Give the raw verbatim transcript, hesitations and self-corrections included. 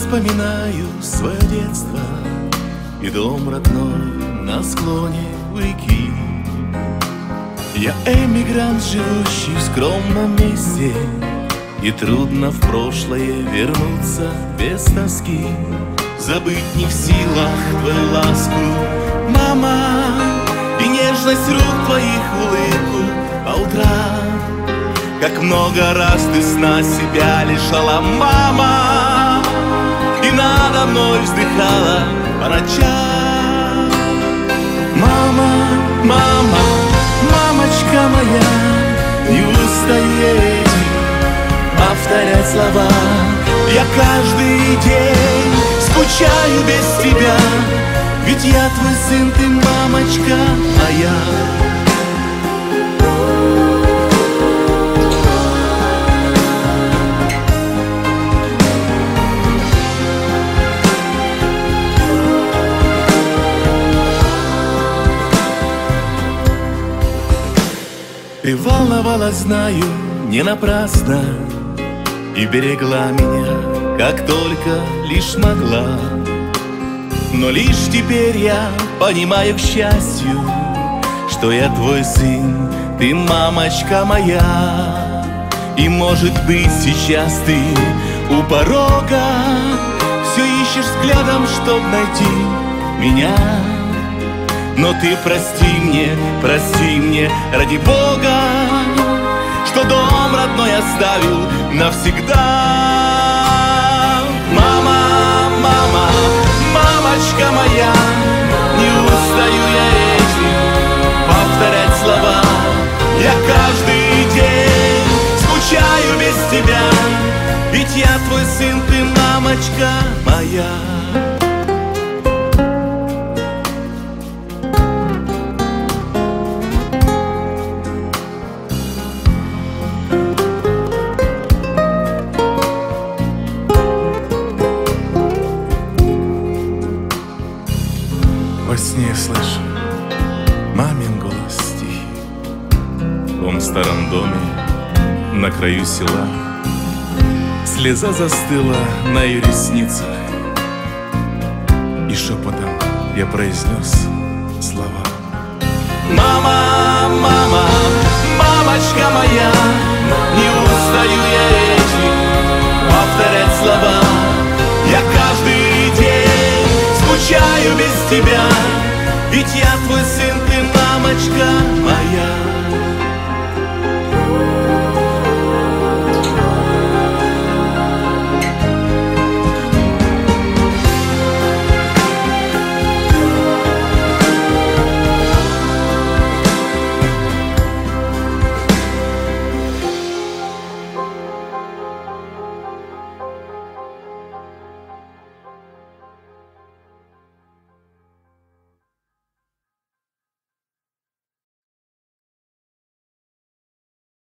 вспоминаю свое детство и дом родной на склоне у реки. Я эмигрант, живущий в скромном месте, и трудно в прошлое вернуться без тоски. Забыть не в силах твою ласку, мама, и нежность рук твоих, улыбку по утрам. Как много раз ты сна себя лишала, мама, и надо мной вздыхала по ночам. Мама, мама, мамочка моя, не устаю я этим повторять слова. Я каждый день скучаю без тебя, ведь я твой сын, ты мамочка моя. Ты волновалась, знаю, не напрасно, и берегла меня, как только лишь могла. Но лишь теперь я понимаю, к счастью, что я твой сын, ты мамочка моя. И может быть сейчас ты у порога все ищешь взглядом, чтоб найти меня. Но ты прости мне, прости мне, ради Бога, что дом родной оставил навсегда. Мама, мама, мамочка моя, не устаю я этим повторять слова. Я каждый день скучаю без тебя, ведь я твой сын, ты мамочка моя. Во сне слышу мамин голос тихий, в том старом доме на краю села. Слеза застыла на ее ресницах, и шепотом я произнес слова. Мама, мама, мамочка моя, не устаю я этим повторять слова. Я каждый день скучаю без тебя, ведь я твой сын, ты мамочка моя.